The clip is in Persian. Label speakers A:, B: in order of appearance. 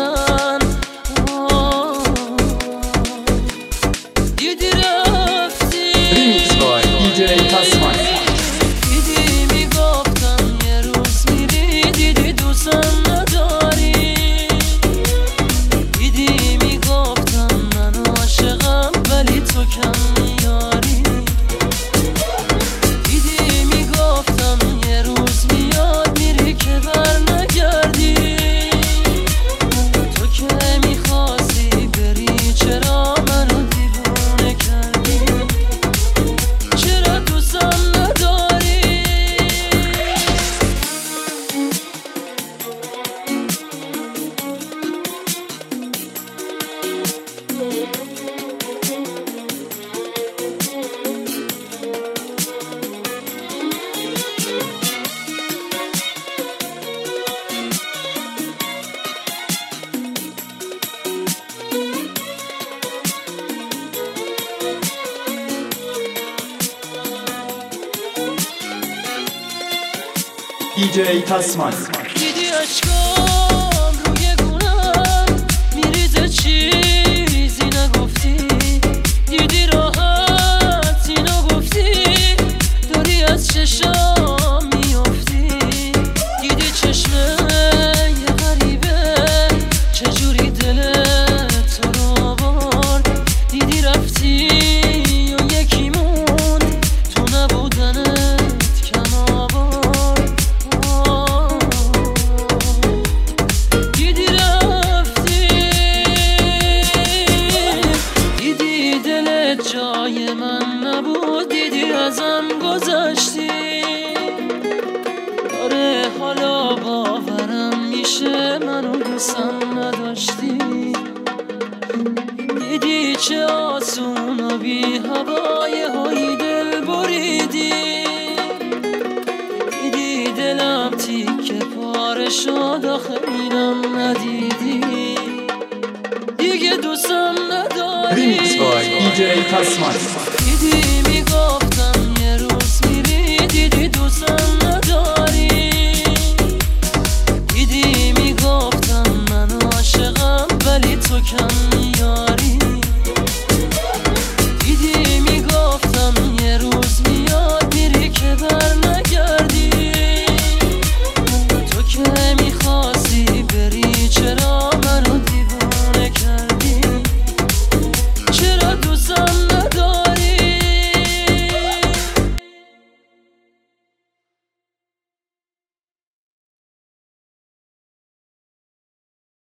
A: من دیدی رفتی
B: Remix by DJ Tasman.
A: دیدی میگفتم یه روز میری، دیدی دوستم نداری، دیدی میگفتم من عاشقم ولی تو کم میاری، دیدی میگفتم یه روز میاد میری که بر نگردی، تو که میخواستی بری چرا منو دیوونه کردی، چرا دوستم نداری.
B: DJ Tasman.
A: دیدی اشکام روی گونم میریزه چیزی نگفتی، دیدی راحت اینو گفتی داری از چشام میافتی، دیدی چشمه یه غریبه چجوری دلت تو رو آورد، دیدی رفتی و یکی موند تو نبودنت کم آورد، دیدی رفتی، دیدی دلت جای من نبود، دیدی ازم گذشتی، آره حالا باورم میشه منو دوستم نداشتی، دیدی چه آسون و بی هوای هایی دل بریدی، دیدی دلم تیکه پاره شد آخه اینم ندیدی، دیگه دوستم نداری.
B: Remix by DJ Tasman.
A: دیدی میگفتم یه روز میری، دیدی دوستم نداری.